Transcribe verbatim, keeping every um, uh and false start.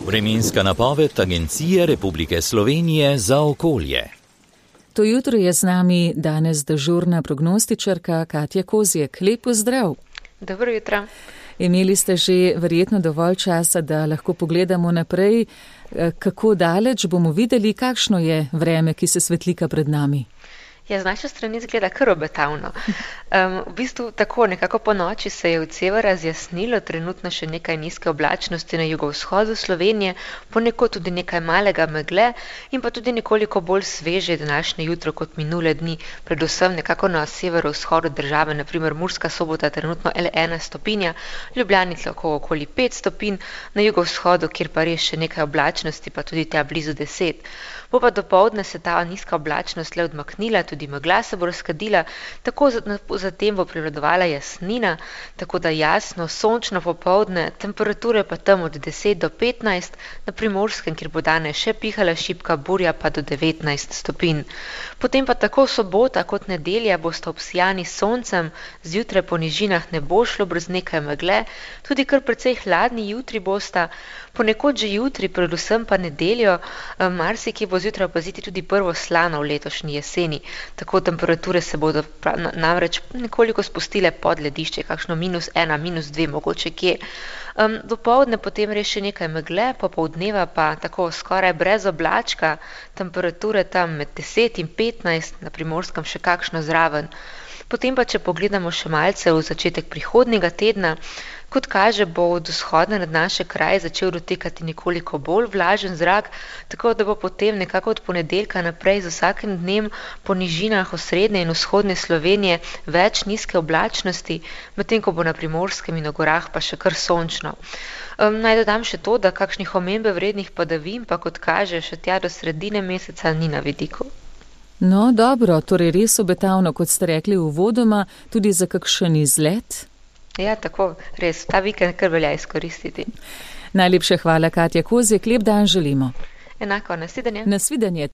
Vremenska napoved Agencije Republike Slovenije za okolje. To jutro je z nami danes dežurna prognostičarka Katja Kozjek. Lep pozdrav. Dobro jutro. Imeli ste že verjetno dovolj časa, da lahko pogledamo naprej, kako daleč bomo videli, kakšno je vreme, ki se svetlika pred nami. Ja, z naše strani izgleda kar obetavno. Um, v bistvu tako nekako po noči se je od severa razjasnilo, trenutno še nekaj nizke oblačnosti na jugovzhodu Slovenije, ponekod tudi nekaj malega megle in pa tudi nekoliko bolj sveže današnje jutro kot minule dni, predvsem nekako na severovzhodu države, naprimer Murska Sobota trenutno le ena stopinja, Ljubljani lahko okoli pet stopinj, na jugovzhodu, kjer pa res še nekaj oblačnosti, pa tudi tja blizu deset. Bo pa dopoldne se ta nizka oblačnost le odmaknila, tudi megla se bo razkadila, tako zatem bo prevladovala jasnina, tako da jasno, sončno popoldne, temperature pa tam od deset do petnajst, na Primorskem, kjer bo danes še pihala šibka burja, pa do devetnajst stopinj. Potem pa tako sobota kot nedelja bosta obsijani s soncem, zjutraj po nižinah ne bo šlo brez nekaj megle, tudi kar precej hladni jutri bosta, ponekod že jutri, predvsem pa nedeljo, marsikje bo zjutraj opaziti tudi prvo slano v letošnji jeseni. Tako temperature se bodo namreč nekoliko spustile pod ledišče, kakšno minus ena, minus dve mogoče kje. Um, dopoldne potem res še nekaj megle, popoldneva pa tako skoraj brez oblačka, temperature tam med deset in petnajst, na Primorskem še kakšno zraven. Potem pa, če pogledamo še malce v začetek prihodnjega tedna, kot kaže, bo od vzhoda nad naše kraje začel dotekati nekoliko bolj vlažen zrak, tako da bo potem nekako od ponedeljka naprej z vsakim dnem po nižinah osrednje in vzhodne Slovenije več nizke oblačnosti, medtem ko bo na Primorskem in na gorah pa še kar sončno. Um, naj dodam še to, da kakšnih omembe vrednih padavin pa kot kaže še tja do sredine meseca ni na vidiku. No, dobro, torej res obetavno, kot ste rekli uvodoma, tudi za kakšen izlet? Ja, tako, res, ta vikend kar velja izkoristiti. Najlepše hvala, Katja Kozjek, lep dan želimo. Enako, nasvidenje. Nasvidenje.